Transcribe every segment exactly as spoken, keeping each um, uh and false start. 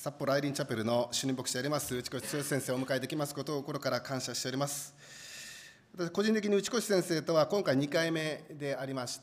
札幌アイリーンチャペルの主任牧師であります内越剛先生をお迎えできますことを心から感謝しております。私個人的に内越先生とは今回にかいめでありまして、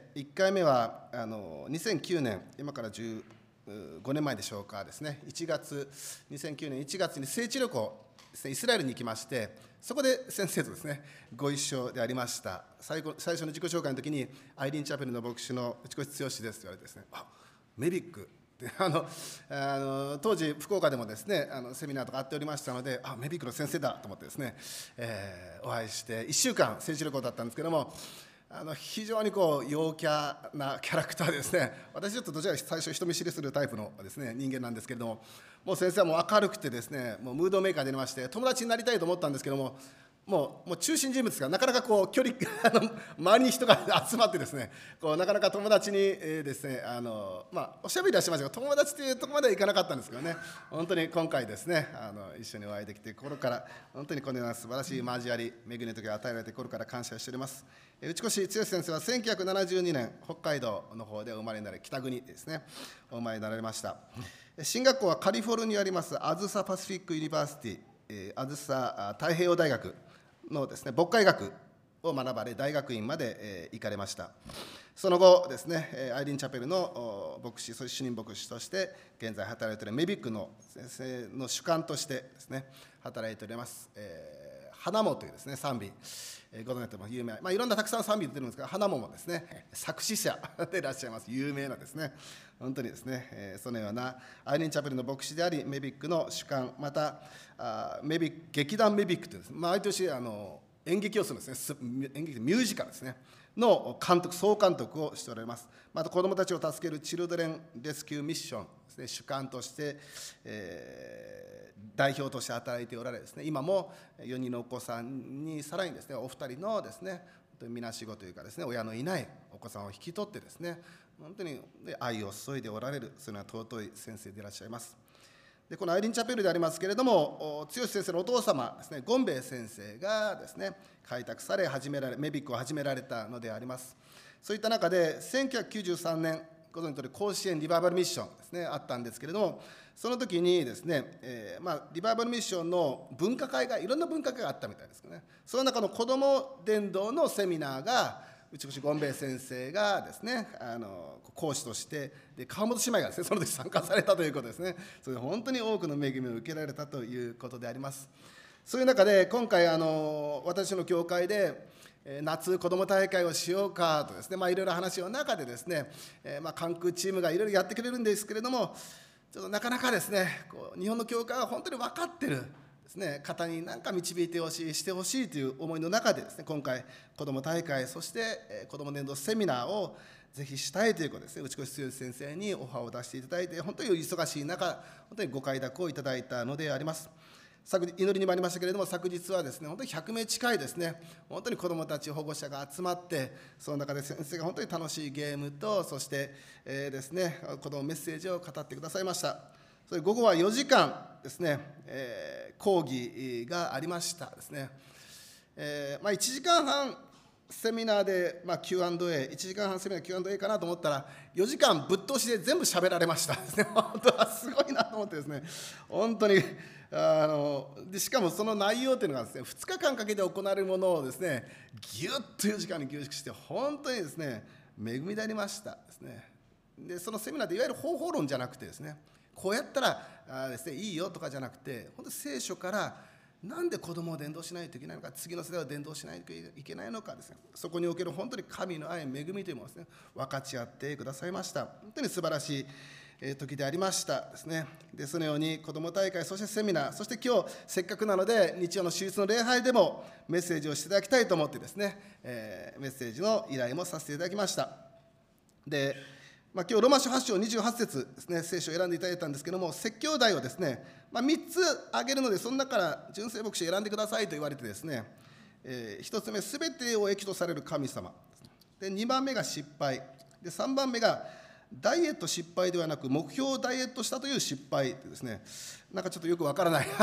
いっかいめはあのにせんきゅうねん、今からじゅうごねんまえでしょうかですね、いちがつにせんきゅうねんいちがつに聖地旅行ですね、イスラエルに行きまして、そこで先生とですねご一緒でありました。最後最初の自己紹介の時にアイリーンチャペルの牧師の内越剛ですと言われてですね、あ、メビックあのあの当時福岡でもですねあのセミナーとかあっておりましたので、あ、メビックの先生だと思ってですね、えー、お会いしていっしゅうかん聖地旅行だったんですけども、あの非常にこう陽キャなキャラクターですね。私ちょっとどちらか最初人見知りするタイプのですね人間なんですけれども、もう先生はもう明るくてですね、もうムードメーカーでありまして、友達になりたいと思ったんですけども、もうもう中心人物がなかなかこう距離あの周りに人が集まってですね、こうなかなか友達に、えー、ですねあのまあおしゃべりはしましたが、友達というところまではいかなかったんですけどね、本当に今回ですねあの一緒にお会いできて心から本当にこのような素晴らしい交わり恵みの時を与えられて心から感謝しております。えー、内越剛先生はせんきゅうひゃくななじゅうにねん北海道の方でお生まれになり、北国ですねお生まれになられました。進学校はカリフォルニアにありますアズサパシフィックユニバーシティ、えー、アズサ太平洋大学のですね牧会学を学ばれ、大学院まで、えー、行かれました。その後ですね、アイリーンチャペルの牧師、そして主任牧師として現在働いているメビックの先生の主幹としてですね働いております。えー、花もというですね賛美、えー、ご存知でも有名、まあ、いろんなたくさん賛美出てるんですが、花ももですね作詞者でいらっしゃいます、有名なですね、本当にですね、えー、そのようなアイリーンチャペルの牧師であり、メビックの主幹、またあメビック劇団メビックというですね、まあ、毎年あの演劇をするんですね、演劇ミュージカルですねの監督、総監督をしておられます。また子どもたちを助けるチルドレンレスキューミッションですね、主幹として、えー、代表として働いておられですね、今もよにんのお子さんにさらにですねお二人のですねみなしごというかですね親のいないお子さんを引き取ってですね本当に愛を注いでおられる、そういうのは尊い先生でいらっしゃいます。でこのアイリーンチャペルでありますけれども、剛先生のお父様ですね、ゴンベイ先生がですね開拓され始められ、メビックを始められたのであります。そういった中でせんきゅうひゃくきゅうじゅうさんねん、ご存知のとおり甲子園リバイバルミッションですねあったんですけれども、その時にですね、えーまあ、リバイバルミッションの分科会がいろんな分科会があったみたいですね。その中の子ども伝道のセミナーが内越ゴンベイ先生がですねあの講師として、で川本姉妹がですねその時参加されたということですね。それで本当に多くの恵みを受けられたということであります。そういう中で今回あの私の教会で夏子ども大会をしようかとですね、まあ、いろいろ話の中でですね、えー、まあ関空チームがいろいろやってくれるんですけれども、ちょっとなかなかですねこう日本の教会は本当に分かってるですね、方に何か導いてほしい、してほしいという思いの中でですね、今回子ども大会、そして子ども年度セミナーをぜひしたいということですね、内越剛先生にオファーを出していただいて、本当に忙しい中、本当にご快諾をいただいたのであります。昨日祈りにもありましたけれども、昨日はですね本当にひゃくめい近いですね本当に子どもたち保護者が集まって、その中で先生が本当に楽しいゲームと、そして、えー、ですね子どもメッセージを語ってくださいました。それ午後はよじかんですね、えー、講義がありましたですね。えーまあ、いちじかんはんセミナーで、まあ、キューアンドエー、いちじかんはんセミナー キューアンドエー かなと思ったら、よじかんぶっ通しで全部喋られましたですね。本当はすごいなと思ってですね、本当にあのでしかもその内容というのがですね、ふつかかんかけて行われるものをですね、ぎゅっとよじかんに凝縮して、本当にですね、恵みでありましたですね。で、そのセミナーでいわゆる方法論じゃなくてですね、こうやったらあですね、いいよとかじゃなくて、本当に聖書からなんで子供を伝道しないといけないのか、次の世代を伝道しないといけないのかですね、そこにおける本当に神の愛、恵みというものをですね、分かち合ってくださいました。本当に素晴らしい時でありましたですね。で、そのように子ども大会、そしてセミナー、そして今日せっかくなので日曜の手術の礼拝でもメッセージをしていただきたいと思ってですね、えー、メッセージの依頼もさせていただきました。で、まあ、今日ローマ書はち章にじゅうはち節ですね、聖書を選んでいただいたんですけども、説教題をですね、まあ、みっつ挙げるので、その中から純正牧師を選んでくださいと言われてですね、えー、ひとつめ、すべてを益とされる神様で、にばんめが失敗で、さんばんめがダイエット失敗ではなく目標をダイエットしたという失敗ですね、なんかちょっとよくわからない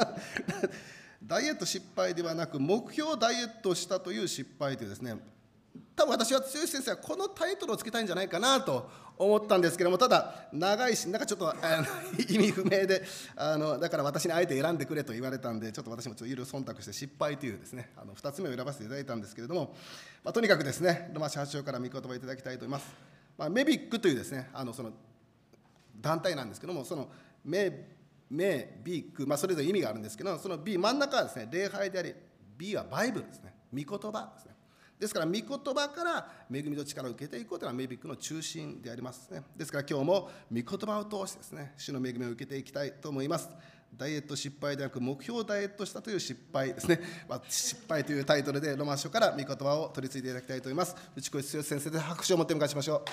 ダイエット失敗ではなく目標をダイエットしたという失敗というですね、 多分私は剛先生はこのタイトルをつけたいんじゃないかなと思ったんですけども、ただ長いしなんかちょっとあの意味不明で、あのだから私にあえて選んでくれと言われたんで、ちょっと私もちょっといろいろ忖度して失敗というですね、あのふたつめを選ばせていただいたんですけれども、まあ、とにかくですねロマ市発祥から御言葉をいただきたいと思います。まあ、メビックというですねあのその団体なんですけども、そのメメビック、まあ、それぞれ意味があるんですけど、その B 真ん中はですね礼拝であり、 B はバイブルですね、御言葉ですね。ですから御言葉から恵みと力を受けていこうというのはメビックの中心でありますね。ですから今日も御言葉を通してですね主の恵みを受けていきたいと思います。ダイエット失敗ではなく目標をダイエットしたという失敗ですね、まあ、失敗というタイトルでロマン書から御言葉を取り継いでいただきたいと思います。内越剛先生で拍手を持って迎えしましょう。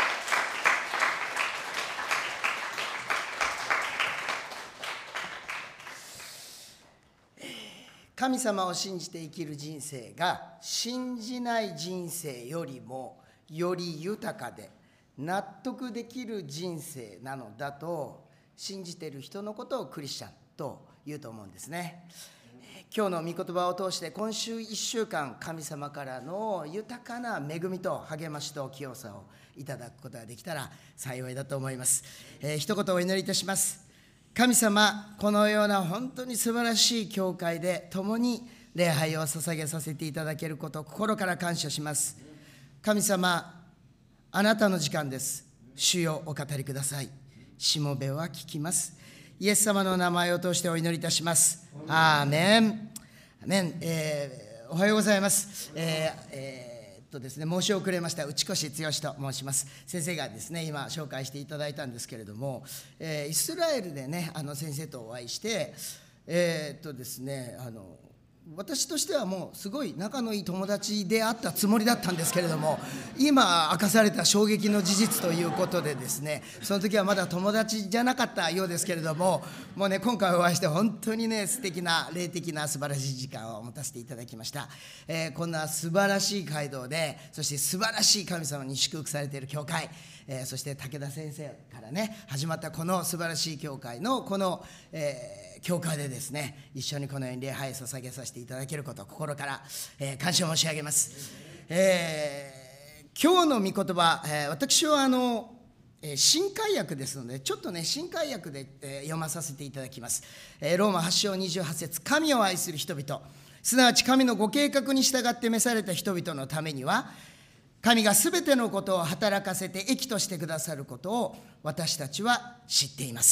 神様を信じて生きる人生が信じない人生よりもより豊かで納得できる人生なのだと信じている人のことをクリスチャンと言うと思うんですね。今日の御言葉を通して今週いっしゅうかん神様からの豊かな恵みと励ましと清さをいただくことができたら幸いだと思います。えー、一言お祈りいたします。神様、このような本当に素晴らしい教会で共に礼拝を捧げさせていただけることを心から感謝します。神様、あなたの時間です。主よ、お語りください。しもべは聞きます。イエス様の名前を通してお祈りいたします。アーメン。アーメン。えー、おはようございます。えーえーとですね、申し遅れました内越剛と申します。先生がですね今紹介していただいたんですけれども、えー、イスラエルでねあの先生とお会いしてえー、っとですねあの私としてはもうすごい仲のいい友達であったつもりだったんですけれども、今明かされた衝撃の事実ということでですね、その時はまだ友達じゃなかったようですけれども、もうね今回お会いして本当にね素敵な霊的な素晴らしい時間を持たせていただきました。えー、こんな素晴らしい街道で、そして素晴らしい神様に祝福されている教会、えー、そして武田先生からね始まったこの素晴らしい教会のこの、えー教会でですね一緒にこのように礼拝を捧げさせていただけることを心から、えー、感謝申し上げます。えー、今日の御言葉、えー、私はあの、えー、新海訳ですのでちょっとね新海訳で、えー、読まさせていただきます。えー、ローマはち章にじゅうはち節、神を愛する人々、すなわち神のご計画に従って召された人々のためには、神がすべてのことを働かせて益としてくださることを私たちは知っています。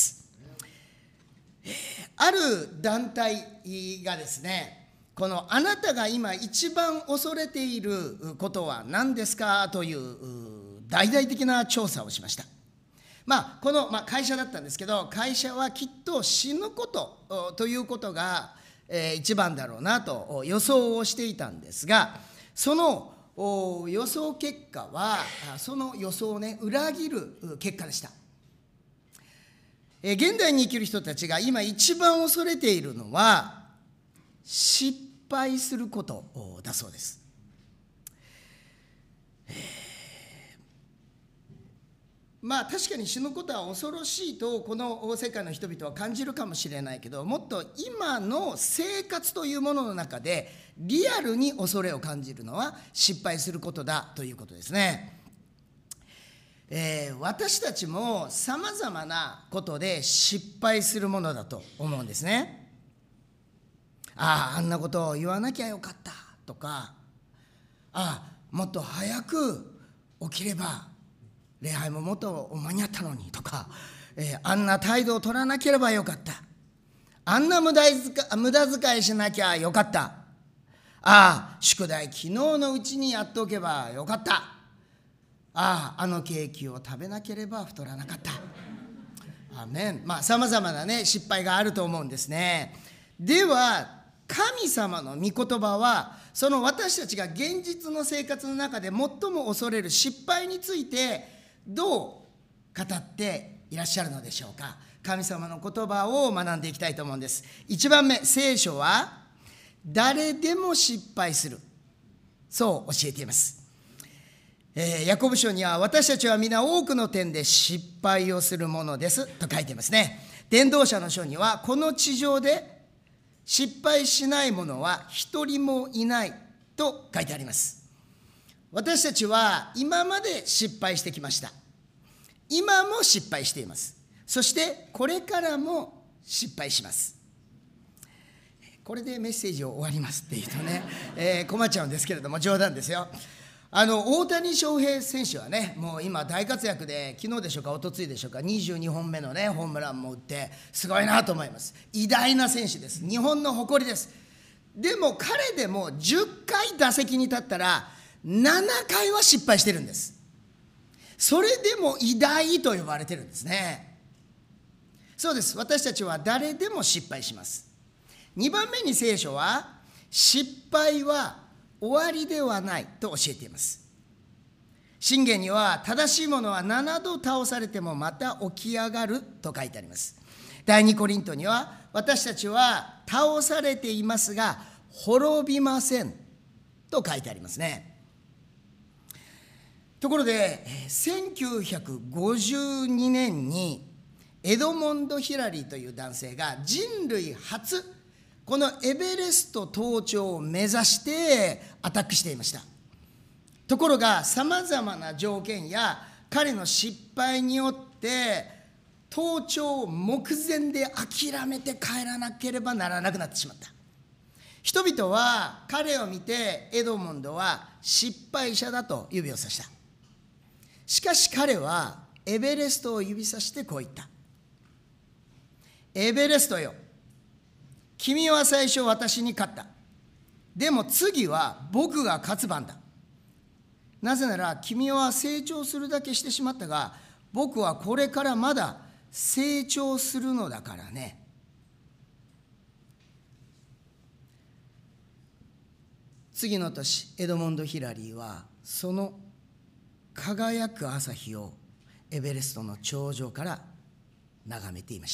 ある団体がですね、このあなたが今一番恐れていることは何ですかという大々的な調査をしました。まあこの、まあ、会社だったんですけど、会社はきっと死ぬことということが、えー、一番だろうなと予想をしていたんですが、その予想結果はその予想をね裏切る結果でした。現代に生きる人たちが今一番恐れているのは失敗することだそうです。えー、まあ確かに死ぬことは恐ろしいとこの世界の人々は感じるかもしれないけど、もっと今の生活というものの中でリアルに恐れを感じるのは失敗することだということですね。えー、私たちもさまざまなことで失敗するものだと思うんですね。ああ、あんなことを言わなきゃよかったとか、ああ、もっと早く起きれば礼拝ももっと間に合ったのにとか、えー、あんな態度を取らなければよかった、あんな無駄遣無駄遣いしなきゃよかった、ああ、宿題昨日のうちにやっておけばよかった、ああ、あのケーキを食べなければ太らなかった。アーメン。まあさまざまなね失敗があると思うんですね。では神様の御言葉はその私たちが現実の生活の中で最も恐れる失敗についてどう語っていらっしゃるのでしょうか。神様の言葉を学んでいきたいと思うんです。いちばんめ、聖書は誰でも失敗する、そう教えています。えー、ヤコブ書には私たちは皆多くの点で失敗をするものですと書いていますね。伝道者の書にはこの地上で失敗しない者は一人もいないと書いてあります。 私たちは今まで失敗してきました。今も失敗しています。そしてこれからも失敗します。これでメッセージを終わりますって言うとね、えー、困っちゃうんですけれども、冗談ですよ。あの大谷翔平選手はね、もう今大活躍で、昨日でしょうか、一昨日でしょうか、にじゅうにほんめのね、ホームランも打って、すごいなと思います。偉大な選手です。日本の誇りです。でも彼でもじゅっかい打席に立ったら、ななかいは失敗してるんです。それでも偉大と呼ばれてるんですね。そうです。私たちは誰でも失敗します。にばんめに聖書は、失敗は終わりではないと教えています。箴言には、正しいものはななど倒されてもまた起き上がると書いてあります。第二コリントには、私たちは倒されていますが滅びませんと書いてありますね。ところでせんきゅうひゃくごじゅうにねんにエドモンド・ヒラリーという男性が人類初このエベレスト登頂を目指してアタックしていました。ところがさまざまな条件や彼の失敗によって登頂を目前で諦めて帰らなければならなくなってしまった。人々は彼を見てエドモンドは失敗者だと指をさした。しかし彼はエベレストを指さしてこう言った。エベレストよ、君は最初私に勝った。でも次は僕が勝つ番だ。なぜなら君は成長するだけしてしまったが、僕はこれからまだ成長するのだからね。次の年、エドモンド・ヒラリーはその輝く朝日をエベレストの頂上から眺めていました。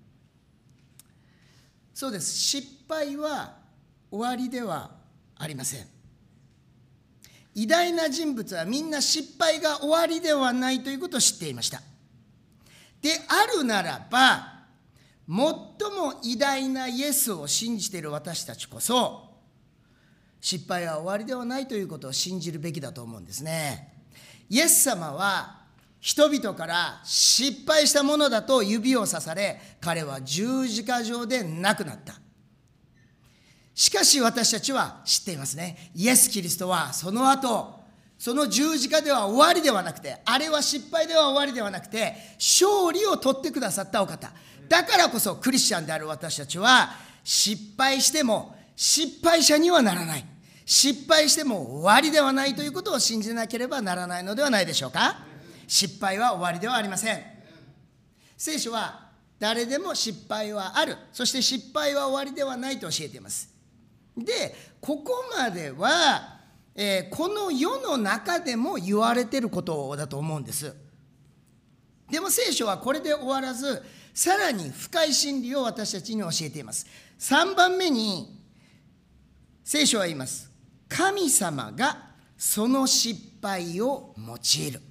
そうです。失敗は終わりではありません。偉大な人物はみんな失敗が終わりではないということを知っていました。であるならば、最も偉大なイエスを信じている私たちこそ、失敗は終わりではないということを信じるべきだと思うんですね。イエス様は人々から失敗したものだと指をさされ、彼は十字架上で亡くなった。しかし私たちは知っていますね。イエス・キリストはその後、その十字架では終わりではなくて、あれは失敗では終わりではなくて、勝利を取ってくださったお方。だからこそクリスチャンである私たちは、失敗しても失敗者にはならない。失敗しても終わりではないということを信じなければならないのではないでしょうか。失敗は終わりではありません。聖書は誰でも失敗はある。そして失敗は終わりではないと教えています。で、ここまでは、えー、この世の中でも言われていることだと思うんです。でも聖書はこれで終わらず、さらに深い真理を私たちに教えています。さんばんめに聖書は言います。神様がその失敗を用いる。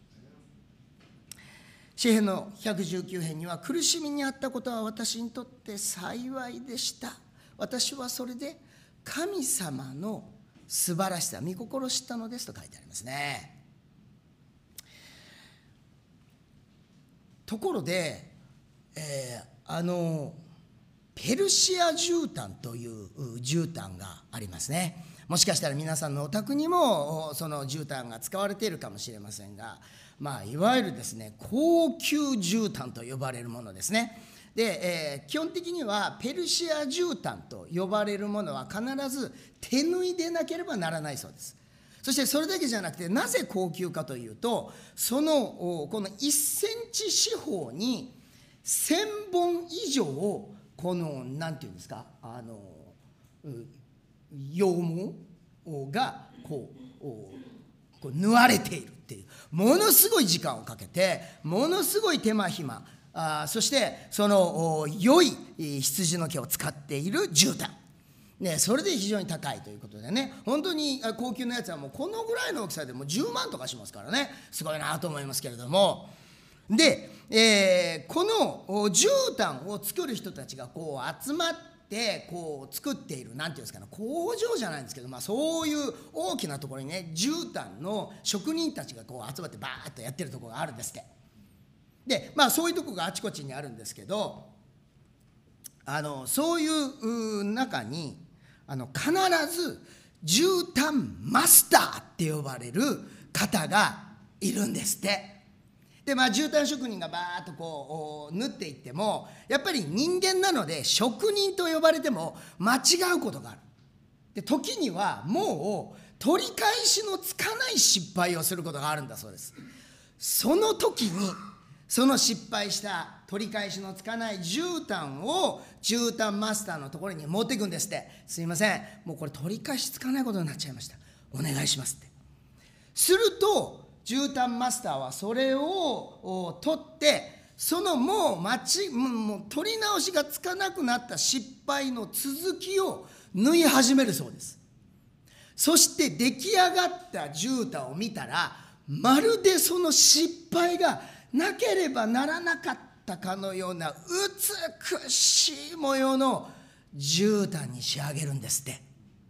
詩編のひゃくじゅうきゅう編には、苦しみにあったことは私にとって幸いでした。私はそれで神様の素晴らしさ、御心を知ったのですと書いてありますね。ところで、えー、あのペルシア絨毯という絨毯がありますね。もしかしたら皆さんのお宅にもその絨毯が使われているかもしれませんが、まあ、いわゆるですね、高級絨毯と呼ばれるものですね。で、えー、基本的にはペルシア絨毯と呼ばれるものは必ず手縫いでなければならないそうです。そしてそれだけじゃなくて、なぜ高級かというと、そのこのいっセンチ四方にせんぼん以上このなんていうんですか、あの羊毛がこうこう縫われているっていう、ものすごい時間をかけて、ものすごい手間暇、あそしてその良い羊の毛を使っている絨毯、ね、それで非常に高いということでね、本当に高級なやつはもうこのぐらいの大きさでもじゅうまんとかしますからね、すごいなと思いますけれども。で、えー、この絨毯を作る人たちがこう集まっってこう作っているなんていうんですかね、工場じゃないんですけど、まあ、そういう大きなところにね絨毯の職人たちがこう集まってバーッとやってるところがあるんですって。でまあそういうところがあちこちにあるんですけど、あのそういう中にあの必ず絨毯マスターって呼ばれる方がいるんですって。でまあ絨毯職人がバーッとこう縫っていっても、やっぱり人間なので職人と呼ばれても間違うことがある。で時にはもう取り返しのつかない失敗をすることがあるんだそうです。その時にその失敗した取り返しのつかない絨毯を絨毯マスターのところに持っていくんですって。すいません、もうこれ取り返しつかないことになっちゃいました、お願いしますって。すると絨毯マスターはそれを取って、そのもう待ちもう取り直しがつかなくなった失敗の続きを縫い始めるそうです。そして出来上がった絨毯を見たら、まるでその失敗がなければならなかったかのような美しい模様の絨毯に仕上げるんですって。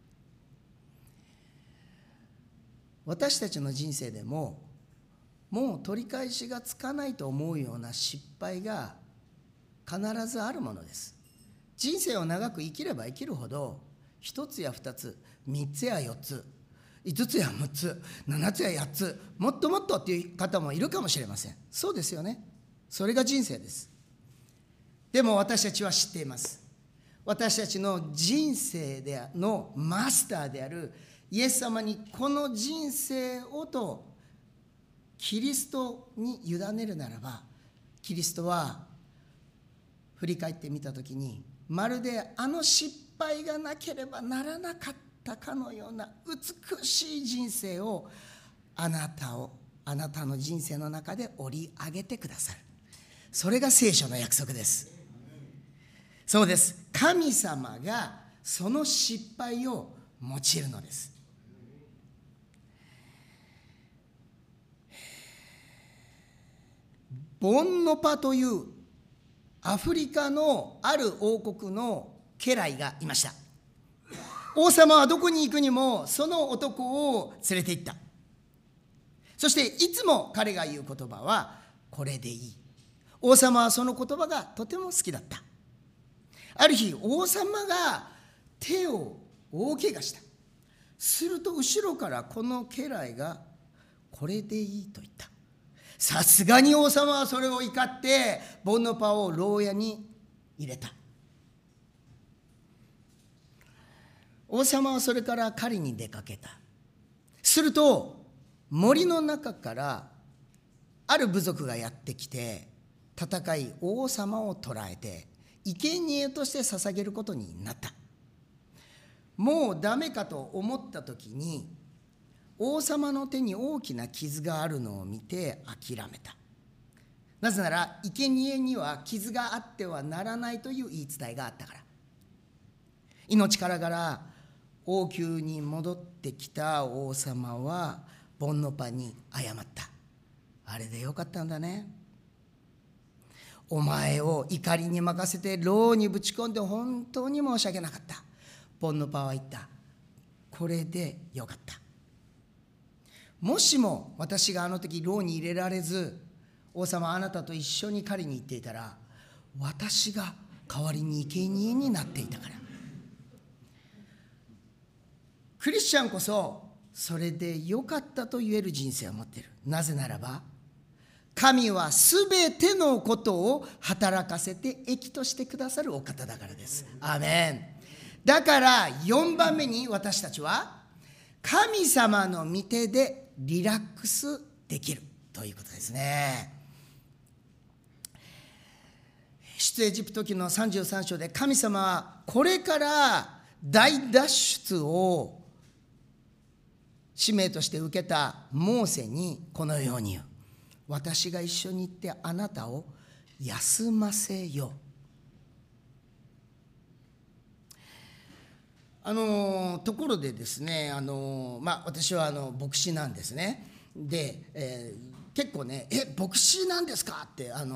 私たちの人生でももう取り返しがつかないと思うような失敗が必ずあるものです。人生を長く生きれば生きるほど、一つや二つ、三つや四つ、五つや六つ、七つや八つ、もっともっとっていう方もいるかもしれません。そうですよね。それが人生です。でも私たちは知っています。私たちの人生でのマスターであるイエス様にこの人生をとキリストに委ねるならば、キリストは振り返ってみたときに、まるであの失敗がなければならなかったかのような美しい人生をあなたをあなたの人生の中で織り上げてくださる。それが聖書の約束です。そうです。神様がその失敗を用いるのです。ボンノパというアフリカのある王国の家来がいました。王様はどこに行くにもその男を連れて行った。そしていつも彼が言う言葉はこれでいい。王様はその言葉がとても好きだった。ある日王様が手を大怪我した。すると後ろからこの家来がこれでいいと言った。さすがに王様はそれを怒ってボンノパを牢屋に入れた。王様はそれから狩りに出かけた。すると森の中からある部族がやってきて戦い王様を捕らえて生贄として捧げることになった。もうダメかと思った時に王様の手に大きな傷があるのを見て諦めた。なぜなら生贄には傷があってはならないという言い伝えがあったから。命からがら王宮に戻ってきた王様はボンノパに謝った。あれでよかったんだね。お前を怒りに任せて牢にぶち込んで本当に申し訳なかった。ボンノパは言った。これでよかった。もしも私があの時牢に入れられず、王様あなたと一緒に狩りに行っていたら、私が代わりに生贄になっていたから。クリスチャンこそそれでよかったと言える人生を持っている。なぜならば神はすべてのことを働かせて益としてくださるお方だからです。アーメン。だからよんばんめに私たちは神様の御手でリラックスできるということですね。出エジプト記のさんじゅうさん章で神様はこれから大脱出を使命として受けたモーセにこのように言う。私が一緒に行ってあなたを休ませよう。あのところでですね、あの、まあ、私はあの牧師なんですね。で、えー、結構ね「え牧師なんですか?」ってあの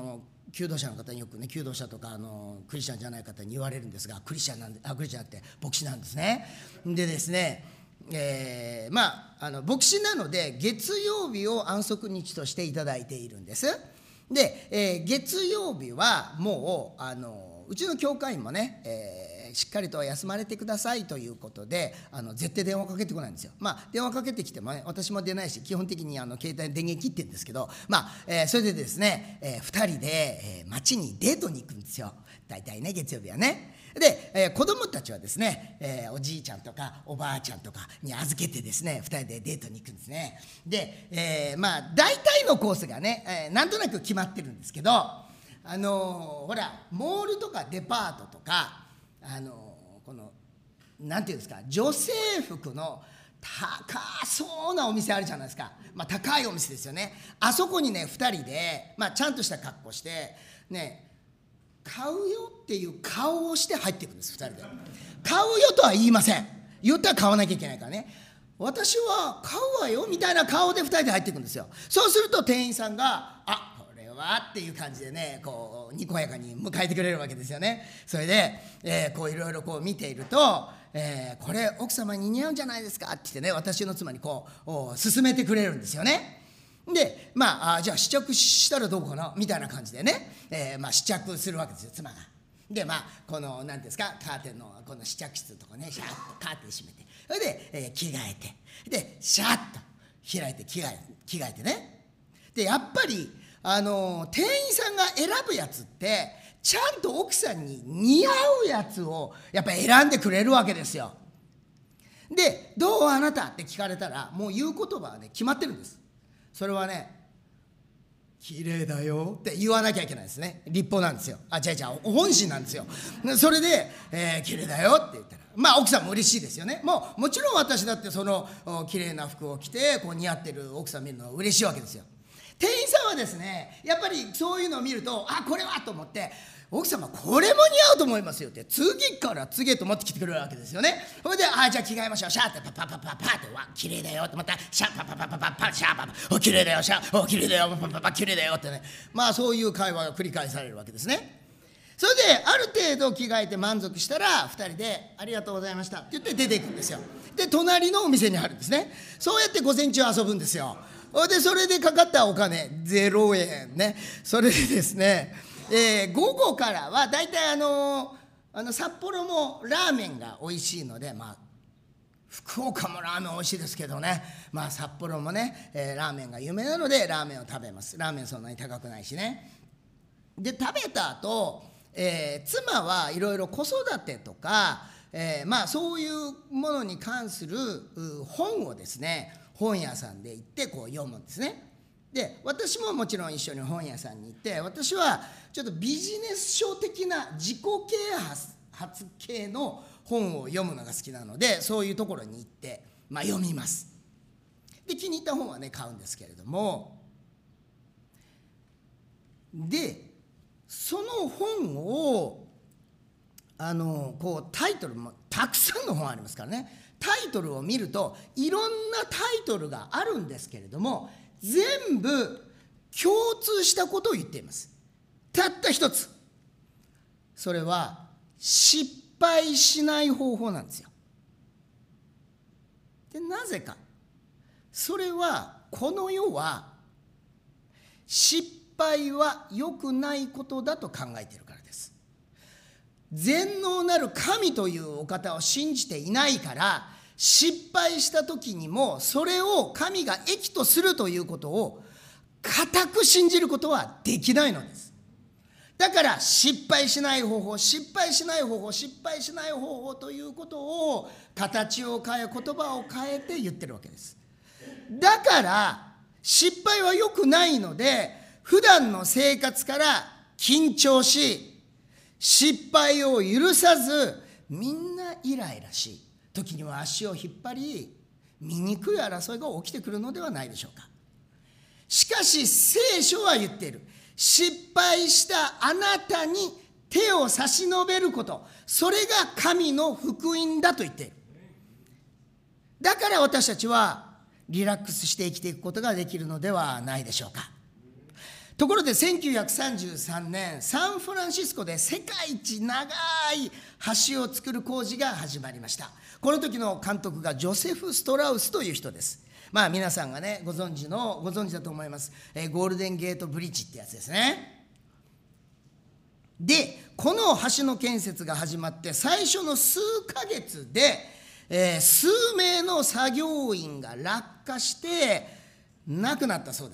求道者の方によくね、求道者とかあのクリスチャンじゃない方に言われるんですが、クリスチャンなんで、あクリスチャンって牧師なんですね。でですね、えー、まああの牧師なので月曜日を安息日としていただいているんです。で、えー、月曜日はもうあのうちの教会員もね、えーしっかりと休まれてくださいということで、あの絶対電話かけてこないんですよ。まあ電話かけてきてもね、私も出ないし、基本的にあの携帯電源切ってるんですけど、まあ、えー、それでですね、えー、ふたりで、えー、街にデートに行くんですよ。大体ね、月曜日はね。で、えー、子供たちはですね、えー、おじいちゃんとかおばあちゃんとかに預けてですね、ふたりでデートに行くんですね。で、えー、まあ大体のコースがね、えー、なんとなく決まってるんですけど、あのー、ほらモールとかデパートとか、あのこのなんていうんですか、女性服の高そうなお店あるじゃないですか、まあ、高いお店ですよね。あそこにねふたりで、まあ、ちゃんとした格好してね、買うよっていう顔をして入っていくんです。ふたりで買うよとは言いません。言ったら買わなきゃいけないからね。私は買うわよみたいな顔でふたりで入っていくんですよ。そうすると店員さんがあっていう感じでね、こうにこやかに迎えてくれるわけですよね。それで、えー、こういろいろこう見ていると、えー、これ奥様に似合うんじゃないですかって言ってね、私の妻にこう勧めてくれるんですよね。でまああじゃあ試着したらどうかなみたいな感じでね、えー、まあ試着するわけですよ、妻が。でまあこの何ですか、カーテンのこの試着室とかね、シャーッとカーテン閉めて、それで、えー、着替えて、でシャーッと開いて着替え着替えてね。でやっぱりあの店員さんが選ぶやつってちゃんと奥さんに似合うやつをやっぱり選んでくれるわけですよ。でどうあなたって聞かれたらもう言う言葉はね決まってるんです。それはね、綺麗だよって言わなきゃいけないですね。立法なんですよ。あ、違う違う、本心なんですよ。それで、えー、綺麗だよって言ったら、まあ奥さんも嬉しいですよね。もうもちろん私だってその綺麗な服を着てこう似合ってる奥さん見るのは嬉しいわけですよ。店員さんはですね、やっぱりそういうのを見ると、あ、これはと思って、奥様これも似合うと思いますよって次から次へと持ってきてくれるわけですよね。それで、あ、じゃあ着替えましょう、シャーってパパパパパって、わ、綺麗だよって、またシャーパパパパパパシャーパパ、お綺麗だよシャー、お綺麗だよパパパパ綺麗だよってね、まあそういう会話が繰り返されるわけですね。それである程度着替えて満足したらふたりでありがとうございましたって言って出ていくんですよ。で隣のお店に入るんですね。そうやって午前中遊ぶんですよ。でそれでかかったお金ゼロえんね。それでですね、えー、午後からはだいたいあのあの札幌もラーメンが美味しいので、まあ福岡もラーメン美味しいですけどね、まあ札幌もね、えー、ラーメンが有名なのでラーメンを食べます。ラーメンそんなに高くないしね。で食べた後、えー、妻はいろいろ子育てとか、えー、まあそういうものに関する本をですね、本屋さんで行ってこう読むんですね。で私ももちろん一緒に本屋さんに行って、私はちょっとビジネス書的な自己啓発系の本を読むのが好きなので、そういうところに行って、まあ、読みます。で気に入った本はね買うんですけれども、でその本をあのこうタイトルもたくさんの本ありますからね、タイトルを見るといろんなタイトルがあるんですけれども、全部共通したことを言っています。たった一つ、それは失敗しない方法なんですよ。でなぜか、それはこの世は失敗は良くないことだと考えているからです。全能なる神というお方を信じていないから、失敗した時にもそれを神が益とするということを固く信じることはできないのです。だから失敗しない方法、失敗しない方法、失敗しない方法ということを形を変え、言葉を変えて言ってるわけです。だから失敗は良くないので、普段の生活から緊張し、失敗を許さず、みんなイライラし、時には足を引っ張り、醜い争いが起きてくるのではないでしょうか。しかし聖書は言っている。失敗したあなたに手を差し伸べること、それが神の福音だと言っている。だから私たちはリラックスして生きていくことができるのではないでしょうか。 ところでせんきゅうひゃくさんじゅうさんねん、サンフランシスコで世界一長い橋を作る工事が始まりました。この時の監督がジョセフ・ストラウスという人です。まあ皆さんがねご存知のご存知だと思います、えー、ゴールデンゲートブリッジってやつですね。でこの橋の建設が始まって最初の数ヶ月で、えー、数名の作業員が落下して亡くなったそうです。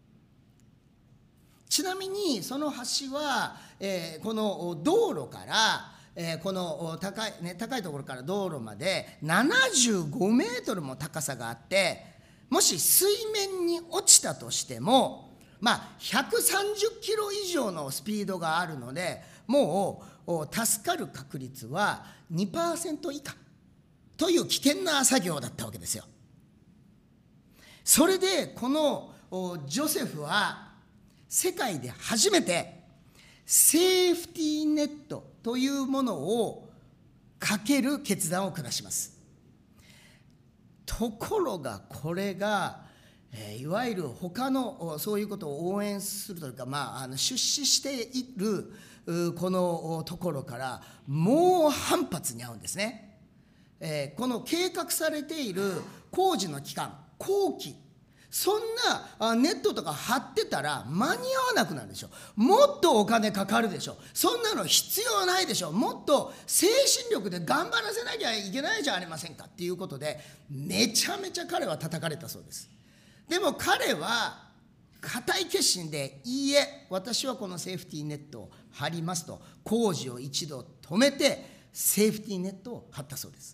ちなみにその橋は、えー、この道路から、えー、この高い、ね、高いところから道路までななじゅうごメートルも高さがあって、もし水面に落ちたとしても、まあ、ひゃくさんじゅっキロ以上のスピードがあるので、もう助かる確率は にパーセント 以下という危険な作業だったわけですよ。それでこのジョセフは世界で初めてセーフティーネットというものをかける決断を下します。ところがこれが、えー、いわゆる他のそういうことを応援するというか、まあ、あの出資しているこのところから猛反発に遭うんですね。えー、この計画されている工事の期間、工期、そんなネットとか張ってたら間に合わなくなるでしょ。もっとお金かかるでしょ。そんなの必要ないでしょ。もっと精神力で頑張らせなきゃいけないじゃありませんかっていうことで、めちゃめちゃ彼は叩かれたそうです。でも彼は固い決心で、いいえ、私はこのセーフティーネットを張りますと、工事を一度止めてセーフティーネットを張ったそうです。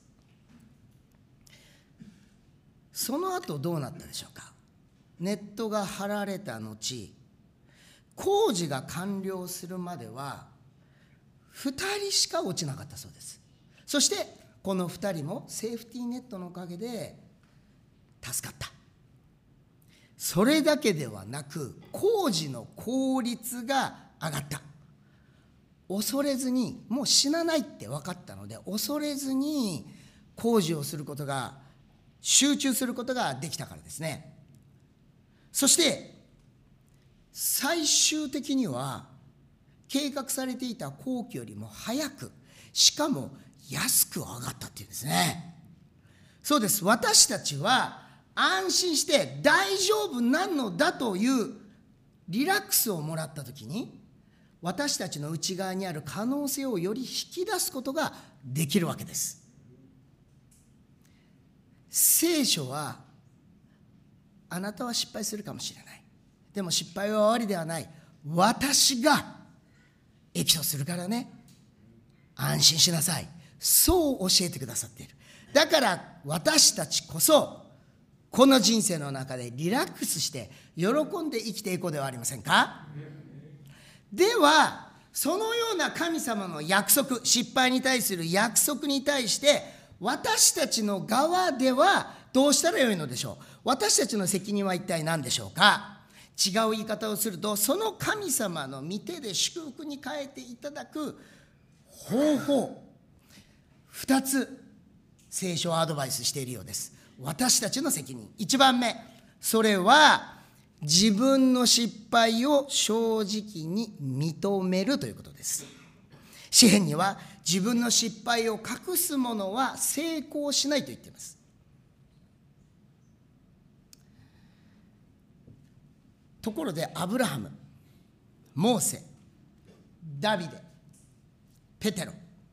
その後どうなったでしょうか。ネットが張られた後、工事が完了するまではふたりしか落ちなかったそうです。そしてこのふたりもセーフティーネットのおかげで助かった。それだけではなく、工事の効率が上がった。恐れずに、もう死なないって分かったので、恐れずに工事をすることが、集中することができたからですね。そして最終的には計画されていた工期よりも早く、しかも安く上がったっていうんですね。そうです。私たちは安心して大丈夫なのだというリラックスをもらったときに、私たちの内側にある可能性をより引き出すことができるわけです。聖書は、あなたは失敗するかもしれない。でも失敗は終わりではない。私が益とするからね。安心しなさい。そう教えてくださっている。だから私たちこそ、この人生の中でリラックスして喜んで生きていこうではありませんか。では、そのような神様の約束、失敗に対する約束に対して、私たちの側ではどうしたらよいのでしょう。私たちの責任は一体何でしょうか。違う言い方をすると、その神様の御手で祝福に変えていただく方法、ふたつ聖書はアドバイスしているようです。私たちの責任、いちばんめ、それは自分の失敗を正直に認めるということです。詩編には、自分の失敗を隠す者は成功しないと言っています。ところでアブラハム、モーセ、ダビデ、ペテロ、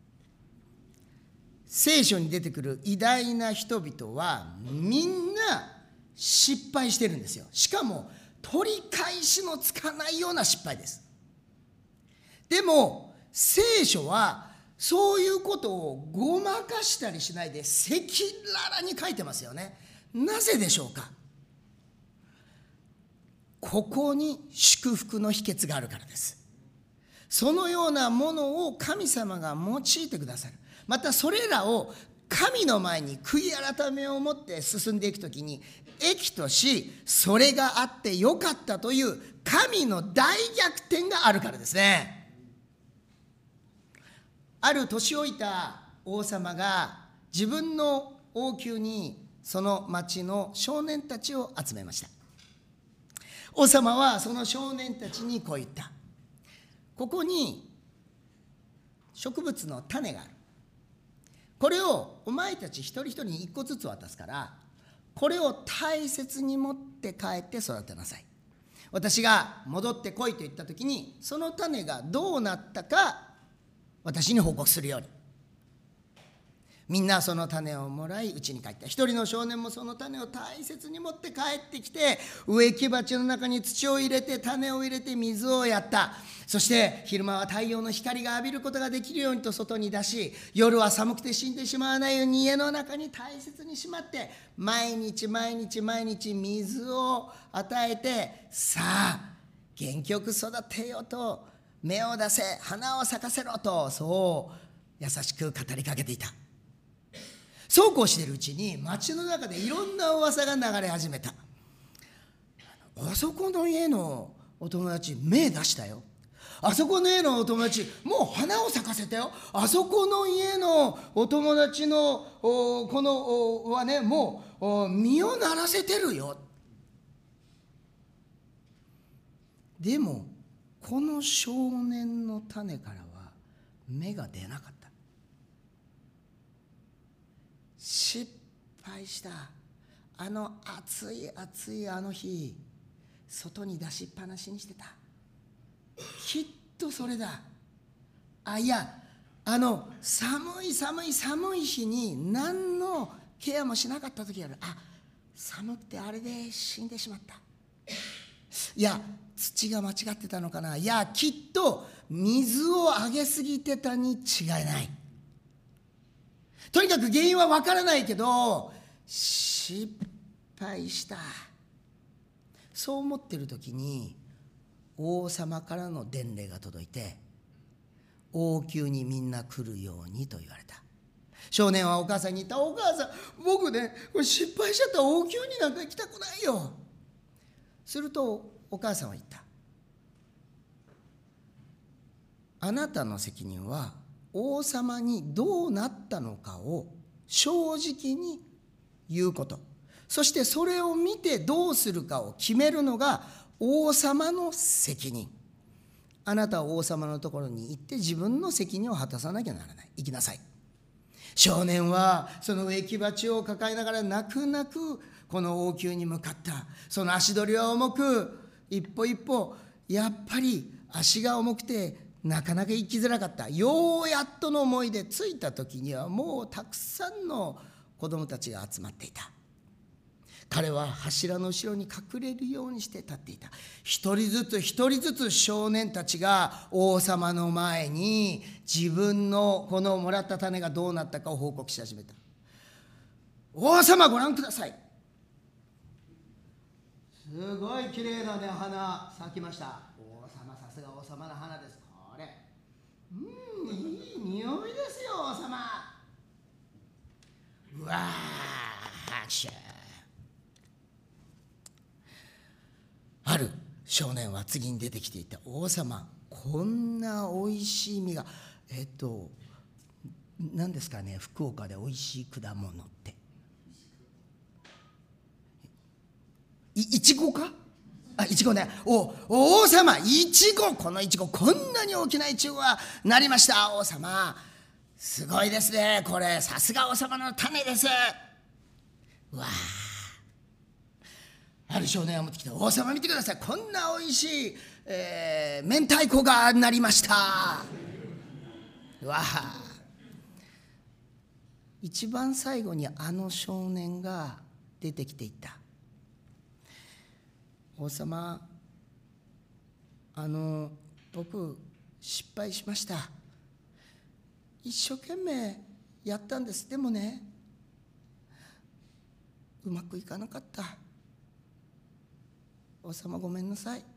聖書に出てくる偉大な人々はみんな失敗してるんですよ。しかも取り返しのつかないような失敗です。でも聖書はそういうことをごまかしたりしないで赤裸々に書いてますよね。なぜでしょうか。ここに祝福の秘訣があるからです。そのようなものを神様が用いてくださる。またそれらを神の前に悔い改めを持って進んでいくときに、益とし、それがあってよかったという神の大逆転があるからですね。ある年老いた王様が自分の王宮にその町の少年たちを集めました。 王様はその少年たちにこう言った。ここに植物の種がある。これをお前たち一人一人に一個ずつ渡すから、これを大切に持って帰って育てなさい。私が戻ってこいと言った時に、その種がどうなったか私に報告するように。みんなその種をもらい家に帰った。一人の少年もその種を大切に持って帰ってきて、植木鉢の中に土を入れて、種を入れて、水をやった。そして昼間は太陽の光が浴びることができるようにと外に出し、夜は寒くて死んでしまわないように家の中に大切にしまって、毎日毎日毎日水を与えて、さあ元気よく育てようと、芽を出せ、花を咲かせろと、そう優しく語りかけていた。そうこうしているうちに、町の中でいろんな噂が流れ始めた。あそこの家のお友達芽出したよ。あそこの家のお友達もう花を咲かせたよ。あそこの家のお友達のおこのおはね、もう実をならせてるよ。でもこの少年の種からは芽が出なかった。失敗した。あの暑い暑いあの日、外に出しっぱなしにしてた。きっとそれだ。あ、いや、あの寒い寒い寒い日に何のケアもしなかった時ある。あ、寒くてあれで死んでしまった。いや、土が間違ってたのかな。いや、きっと水をあげすぎてたに違いない。とにかく原因は分からないけど、失敗した。そう思ってる時に王様からの伝令が届いて、王宮にみんな来るようにと言われた。少年はお母さんに言った。お母さん、僕ね、これ失敗しちゃった。王宮になんか行きたくないよ。するとお母さんは言った。あなたの責任は王様にどうなったのかを正直に言うこと。そしてそれを見てどうするかを決めるのが王様の責任。あなたは王様のところに行って自分の責任を果たさなきゃならない。行きなさい。少年はその植木鉢を抱えながら泣く泣くこの王宮に向かった。その足取りは重く、一歩一歩やっぱり足が重くてなかなか行きづらかった。ようやっとの思いで着いた時にはもうたくさんの子供たちが集まっていた。彼は柱の後ろに隠れるようにして立っていた。一人ずつ一人ずつ少年たちが王様の前に自分のこのもらった種がどうなったかを報告し始めた。王様ご覧ください。すごい綺麗なね、花咲きました。王様、さすが王様の花です。これ、うん、いい匂いですよ、王様。うわー、拍手。ある少年は次に出てきていた。王様、こんなおいしい実が、えっと何ですかね、福岡でおいしい果物って、いいちごか。あ、いちごね。お王様、いちご、このいちご、こんなに大きないちごがなりました。王様、すごいですね。これさすが王様の種です。うわあ、ある少年が持ってきた。王様見てください。こんなおいしい、えー、明太子がなりました。うわあ、一番最後にあの少年が出てきていった。王様、あの僕失敗しました。一生懸命やったんです。でもね、うまくいかなかった。王様ごめんなさい。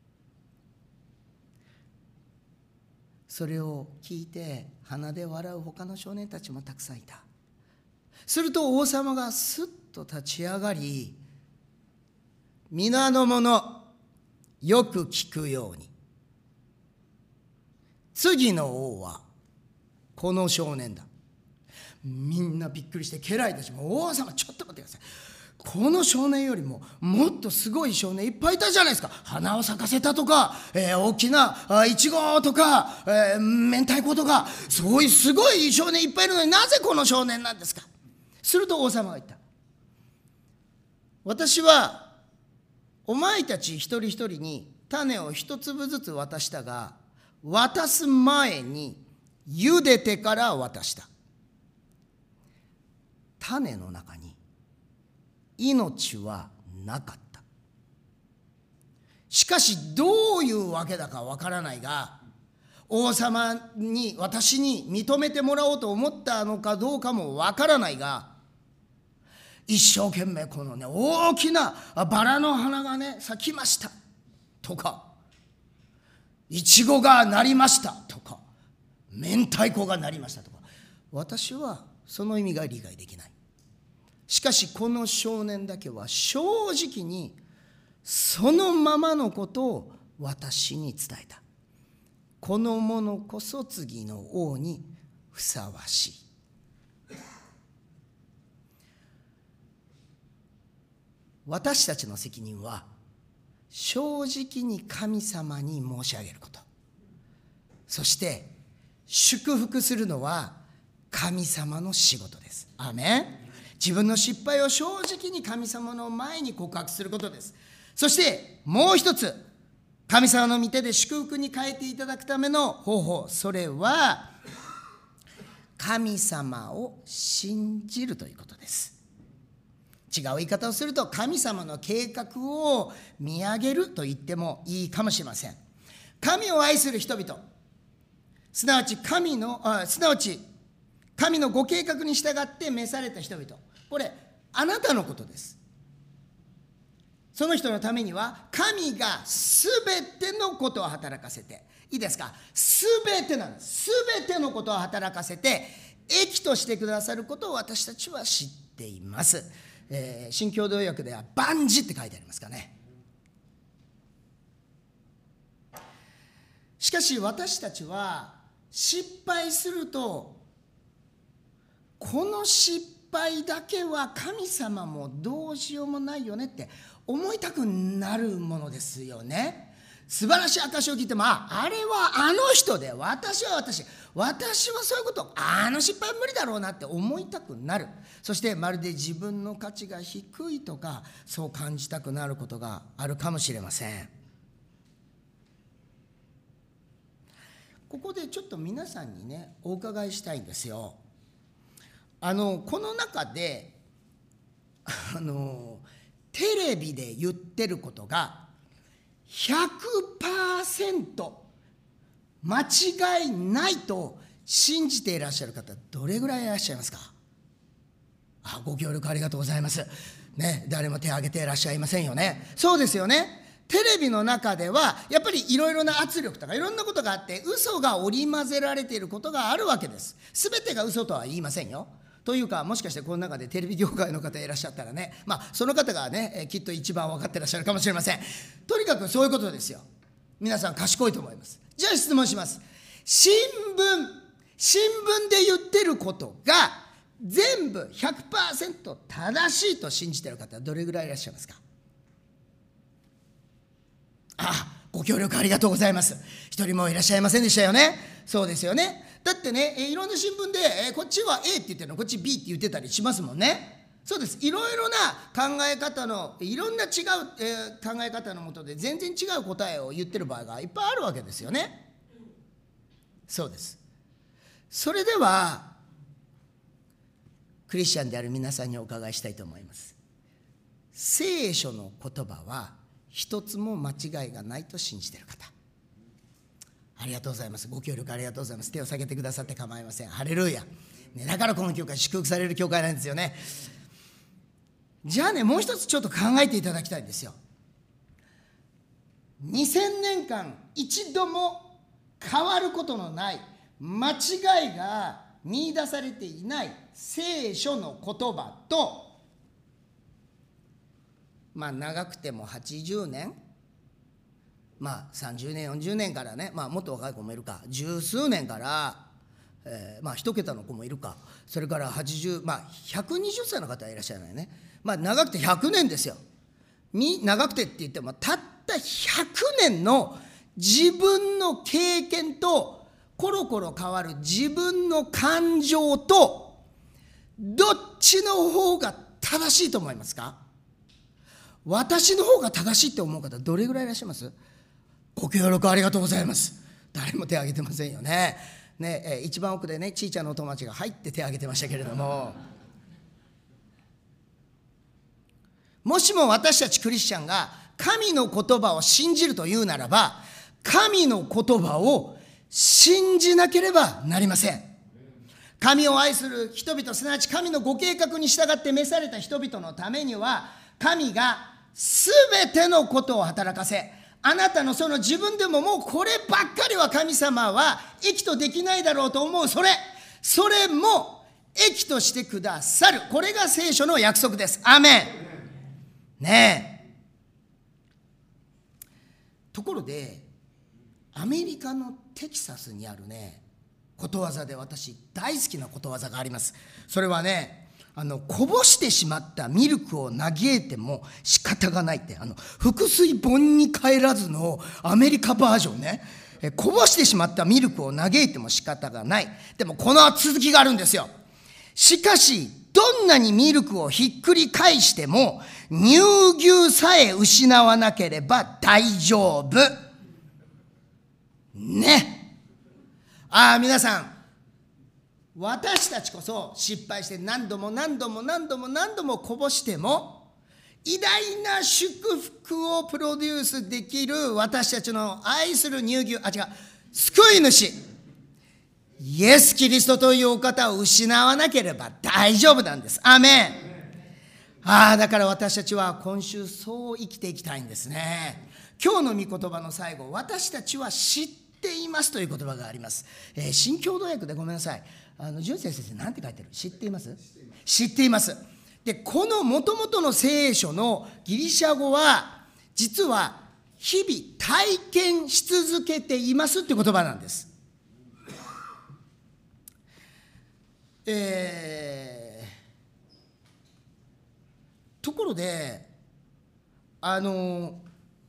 それを聞いて鼻で笑う他の少年たちもたくさんいた。すると王様がすっと立ち上がり、皆の者よく聞くように、次の王はこの少年だ。みんなびっくりして、家来たちも、王様ちょっと待ってください。 この少年よりももっとすごい少年いっぱいいたじゃないですか。花を咲かせたとか、えー、大きなイチゴとか、えー、明太子とか、そういうすごい少年いっぱいいるのになぜこの少年なんですか。すると王様が言った。私はお前たち一人一人に種を一粒ずつ渡したが、渡す前に茹でてから渡した。種の中に命はなかった。しかしどういうわけだかわからないが、王様に私に認めてもらおうと思ったのかどうかもわからないが、一生懸命このね大きなバラの花がね咲きましたとか、いちごがなりましたとか、明太子がなりましたとか、私はその意味が理解できない。しかしこの少年だけは正直にそのままのことを私に伝えた。この者こそ次の王にふさわしい。私たちの責任は正直に神様に申し上げること。そして祝福するのは神様の仕事です。アーメン。自分の失敗を正直に神様の前に告白することです。そしてもう一つ、神様の御手で祝福に変えていただくための方法、それは神様を信じるということです。違う言い方をすると、神様の計画を見上げると言ってもいいかもしれません。神を愛する人々、すなわち神のあすなわち神のご計画に従って召された人々、これあなたのことです。その人のためには神がすべてのことを働かせて、いいですか、すべてなんです。すべてのことを働かせて益としてくださることを私たちは知っています。えー、新共同訳では万事って書いてありますかね。しかし私たちは失敗すると、この失敗だけは神様もどうしようもないよねって思いたくなるものですよね。素晴らしい証を聞いても、あ、あれはあの人で、私は私私はそういうこと、あの失敗は無理だろうなって思いたくなる。そしてまるで自分の価値が低いとか、そう感じたくなることがあるかもしれません。ここでちょっと皆さんにねお伺いしたいんですよ。あのこの中であのテレビで言ってることが ひゃくパーセント 間違いないと信じていらっしゃる方、どれぐらいいらっしゃいますか。あ、ご協力ありがとうございますね。誰も手を挙げていらっしゃいませんよね。そうですよね。テレビの中ではやっぱりいろいろな圧力とかいろんなことがあって、嘘が織り交ぜられていることがあるわけです。すべてが嘘とは言いませんよ。というか、もしかしてこの中でテレビ業界の方いらっしゃったらね、まあその方がねきっと一番分かってらっしゃるかもしれません。とにかくそういうことですよ。皆さん賢いと思います。じゃあ質問します。新聞新聞で言ってることが全部 ひゃくパーセント 正しいと信じている方はどれぐらいいらっしゃいますか。あ、ご協力ありがとうございます。一人もいらっしゃいませんでしたよね。そうですよね。だってね、いろんな新聞でこっちは A って言ってるの、こっち B って言ってたりしますもんね。そうです。いろいろな考え方のいろんな違う、えー、考え方のもとで全然違う答えを言ってる場合がいっぱいあるわけですよね。そうです。それではクリスチャンである皆さんにお伺いしたいと思います。聖書の言葉は一つも間違いがないと信じている方、ありがとうございます。ご協力ありがとうございます。手を下げてくださって構いません。ハレルヤ、ね、だからこの教会祝福される教会なんですよね。じゃあね、もう一つちょっと考えていただきたいんですよ。にせんねんかん一度も変わることのない間違いが見出されていない聖書の言葉と、まあ長くてもはちじゅうねん、まあさんじゅうねんよんじゅうねんからね、まあもっと若い子もいるか、十数年からえー、まあ一桁の子もいるか、それからはちじゅう、まあひゃくにじゅっさいの方はいらっしゃらないね。まあ長くてひゃくねんですよ。み長くてって言ってもたったひゃくねんの自分の経験とコロコロ変わる自分の感情と、どっちの方が正しいと思いますか？私の方が正しいって思う方どれぐらいいらっしゃいます？ご協力ありがとうございます。誰も手を挙げてませんよね。ね、えー、一番奥でね、ちいちゃんのお友達が入って手を挙げてましたけれども、もしも私たちクリスチャンが神の言葉を信じるというならば、神の言葉を信じなければなりません。神を愛する人々、すなわち神のご計画に従って召された人々のためには、神がすべてのことを働かせ、あなたのその自分でももうこればっかりは神様は益とできないだろうと思う、それそれも益としてくださる。これが聖書の約束です。アーメン。ねえ、ところでアメリカのテキサスにあるね、ことわざで私大好きなことわざがあります。それはね、あのこぼしてしまったミルクを嘆いても仕方がないって、あの腹水盆に帰らずのアメリカバージョンね。えこぼしてしまったミルクを嘆いても仕方がない。でもこの続きがあるんですよ。しかしどんなにミルクをひっくり返しても乳牛さえ失わなければ大丈夫ね。ああ、皆さん、私たちこそ失敗して何度も何度も何度も何度もこぼしても偉大な祝福をプロデュースできる私たちの愛する乳牛、あ違う救い主イエス・キリストというお方を失わなければ大丈夫なんです。アーメン。ああ、だから私たちは今週そう生きていきたいんですね。今日の御言葉の最後、私たちは知っていますという言葉があります。えー、新共同訳でごめんなさい。あの純正先生何て書いてる？知っています？知っています。で、この元々の聖書のギリシャ語は実は日々体験し続けていますっていう言葉なんです。えー、ところであの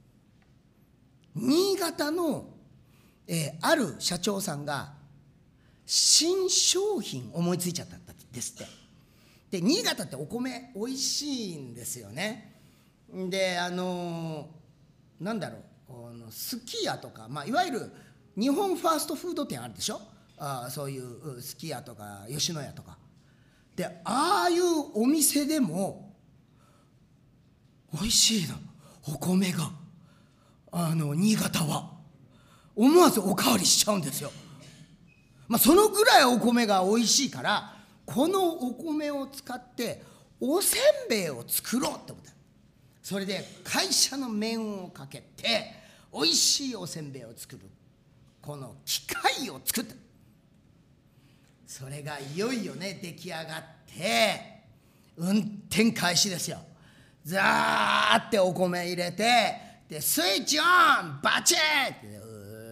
新潟の、えー、ある社長さんが新商品思いついちゃったんですって。で、新潟ってお米おいしいんですよね。で、あのなんだろう、あのすき家とか、まあ、いわゆる日本ファーストフード店あるでしょ。あそういうすき家とか吉野家とかで、ああいうお店でもおいしいの、お米があの新潟は思わずおかわりしちゃうんですよ。まあ、そのぐらいお米がおいしいから、このお米を使っておせんべいを作ろうって思った。それで会社の面をかけておいしいおせんべいを作るこの機械を作った。それがいよいよね出来上がって運転開始ですよ。ザーってお米入れて、でスイッチオンバチッってう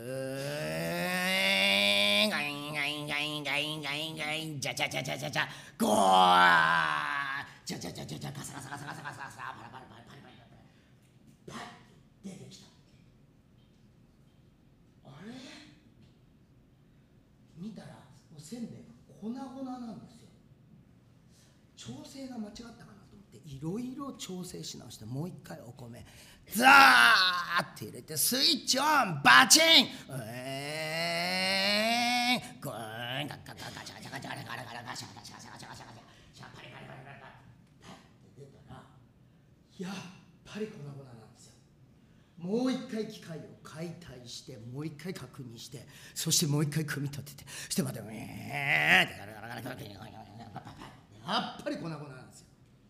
ーんガインガインガインガインガインガインジャジャジャジャジャジャゴージャジャジャジャジャガサガサガサガサガサガサパラパラパラパラパラパラパッ出てきた。あれ見たらおせんべいが粉々なんですよ。調整が間違ったかなと思っていろいろ調整し直して、もう一回お米ザーって入れてスイッチオンバチンえーゴーンガガガガチャガチャガチャガチャガチャガチャガチャガチャガチャガチャガチャパリパリパリパリパリって出たらやっぱり粉々なんですよ。もう一回機械を解体して、もう一回確認して、そしてもう一回組み立てて、そしてまたえーってガラガラガラガラガラガラガラガラガラやっぱり粉々なんですよ。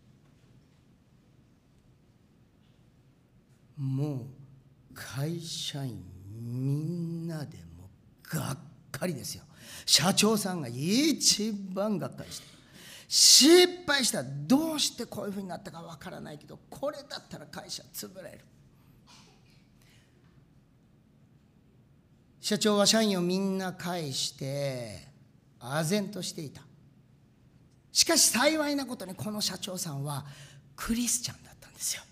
もう会社員みんなでもがっかりですよ。社長さんが一番がっかりして、失敗した、どうしてこういうふうになったかわからないけど、これだったら会社潰れる。社長は社員をみんな返して、 唖然としていた。しかし幸いなことにこの社長さんはクリスチャンだったんですよ。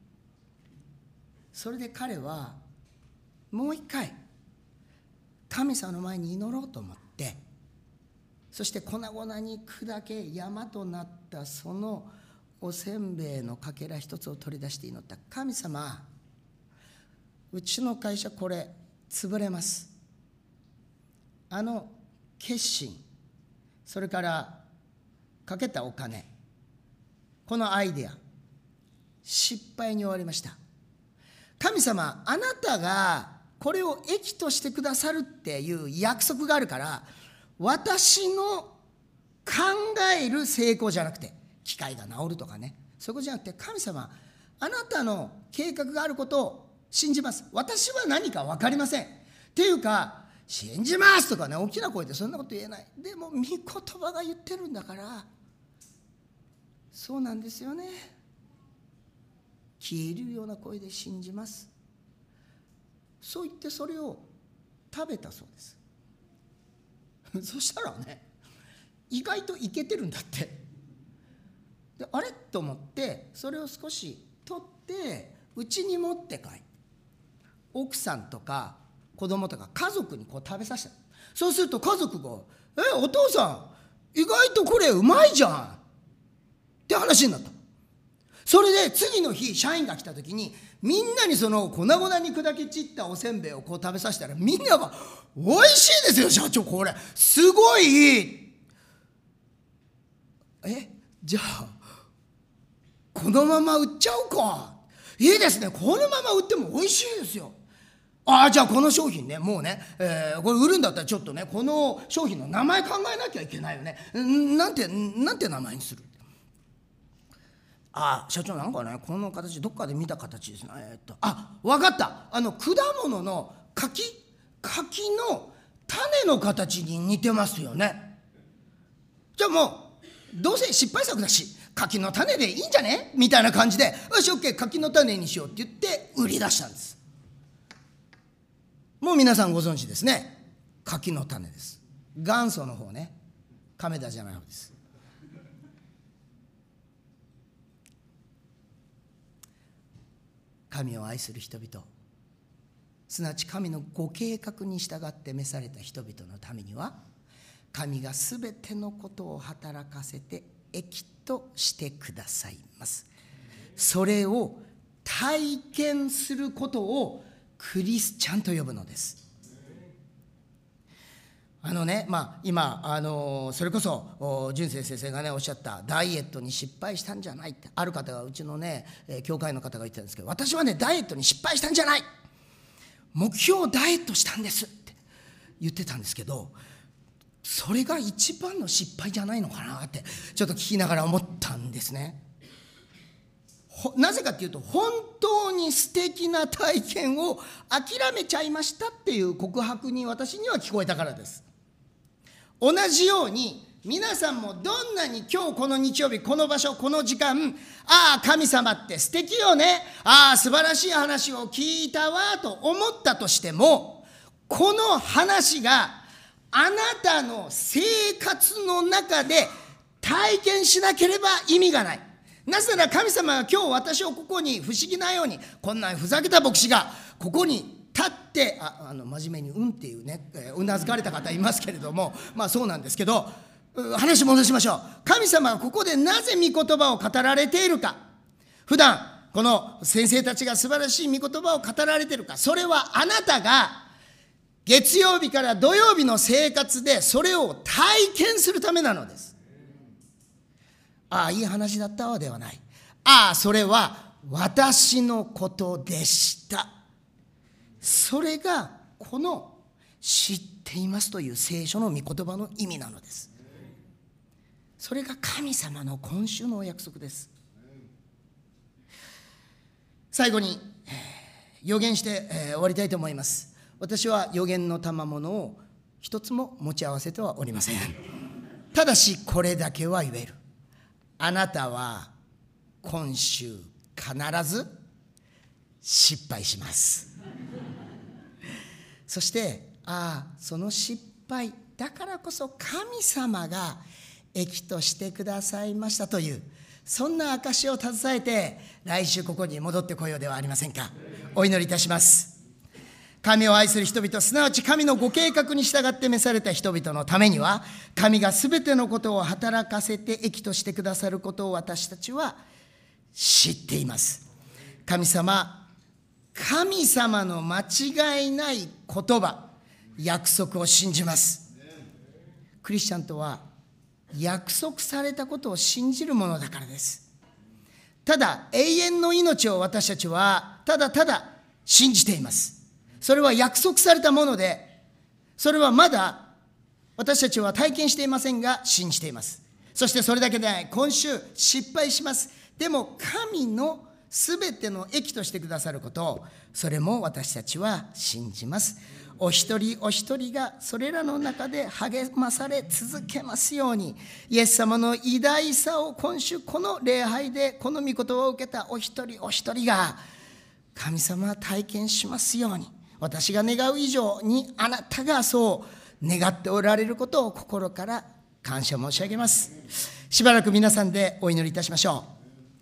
それで彼はもう一回神様の前に祈ろうと思って、そして粉々に砕け山となったそのおせんべいのかけら一つを取り出して祈った。神様、うちの会社これ潰れます。あの決心、それからかけたお金、このアイデア失敗に終わりました。神様、あなたがこれを益としてくださるっていう約束があるから、私の考える成功じゃなくて、機械が治るとかね、そういうことじゃなくて、神様、あなたの計画があることを信じます。私は何か分かりません。っていうか、信じますとかね、大きな声でそんなこと言えない。でも御言葉が言ってるんだから、そうなんですよね。消えるような声で信じます。そう言ってそれを食べたそうです。そしたらね、意外といけてるんだって。で、あれと思って、それを少し取って家に持って帰って、奥さんとか子供とか家族にこう食べさせた。そうすると家族が「え、お父さん意外とこれうまいじゃん」って話になった。それで次の日社員が来た時に、みんなにその粉々に砕け散ったおせんべいをこう食べさせたら、みんなが「おいしいですよ社長、これすごいいい」。え、じゃあこのまま売っちゃおうか。いいですね、このまま売ってもおいしいですよ。ああ、じゃあこの商品ね、もうね、えー、これ売るんだったらちょっとね、この商品の名前考えなきゃいけないよね。んなんてなんて名前にする。ああ、社長、なんかね、この形どっかで見た形ですね。えー、っとあ、分かった。あの果物の柿柿の種の形に似てますよね。じゃあもうどうせ失敗作だし、柿の種でいいんじゃねみたいな感じで、よし OK、 柿の種にしようって言って売り出したんです。もう皆さんご存知ですね。柿の種です。元祖の方ね、亀田じゃない方です。神を愛する人々、すなわち神のご計画に従って召された人々のためには、神がすべてのことを働かせて益としてくださいます。それを体験することをクリスチャンと呼ぶのです。あのね、まあ、今あのそれこそ純正先生がねおっしゃったダイエットに失敗したんじゃないって、ある方がうちのね教会の方が言ってたんですけど、私はねダイエットに失敗したんじゃない、目標をダイエットしたんですって言ってたんですけど、それが一番の失敗じゃないのかなってちょっと聞きながら思ったんですね。なぜかっていうと、本当に素敵な体験を諦めちゃいましたっていう告白に私には聞こえたからです。同じように皆さんもどんなに今日この日曜日この場所この時間、ああ神様って素敵よね、ああ素晴らしい話を聞いたわと思ったとしても、この話があなたの生活の中で体験しなければ意味がない。なぜなら神様が今日私をここに不思議なように、こんなふざけた牧師がここに立って、ああの真面目にうんっていうね、うなずかれた方いますけれども、まあそうなんですけど、話戻しましょう。神様がここでなぜ御言葉を語られているか、普段この先生たちが素晴らしい御言葉を語られているか、それはあなたが月曜日から土曜日の生活でそれを体験するためなのです。ああいい話だったわではない。ああそれは私のことでした。それがこの知っていますという聖書の御言葉の意味なのです。それが神様の今週のお約束です。最後に予言して終わりたいと思います。私は予言の賜物を一つも持ち合わせてはおりません。ただしこれだけは言える。あなたは今週必ず失敗します。そして、ああその失敗だからこそ神様が益としてくださいましたという、そんな証を携えて来週ここに戻ってこようではありませんか。お祈りいたします。神を愛する人々、すなわち神のご計画に従って召された人々のためには、神がすべてのことを働かせて益としてくださることを私たちは知っています。神様、神様の間違いない言葉、約束を信じます。クリスチャンとは約束されたことを信じるものだからです。ただ永遠の命を私たちはただただ信じています。それは約束されたもので、それはまだ私たちは体験していませんが信じています。そしてそれだけでない、今週失敗します。でも神のすべての益としてくださることを、それも私たちは信じます。お一人お一人がそれらの中で励まされ続けますように、イエス様の偉大さを今週この礼拝でこの御言葉を受けたお一人お一人が神様は体験しますように、私が願う以上にあなたがそう願っておられることを心から感謝申し上げます。しばらく皆さんでお祈りいたしましょう。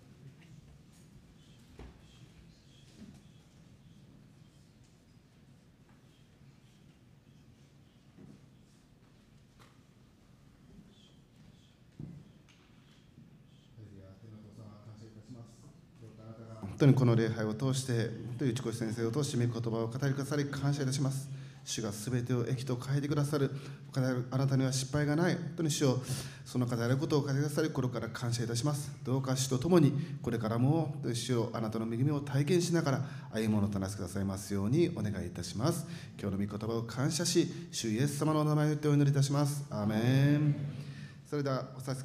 本当にこの礼拝を通して、本当に内越先生を通して御言葉を語りくださり感謝いたします。主がすべてを益と変えてくださる。あなたには失敗がない。本当に主をその方であることを語りくださり、心から感謝いたします。どうか主と共にこれからも主をあなたの恵みを体験しながら歩むものとなってくださいますようにお願いいたします。今日の御言葉を感謝し、主イエス様のお名前を言ってお祈りいたします。アーメン。それではお授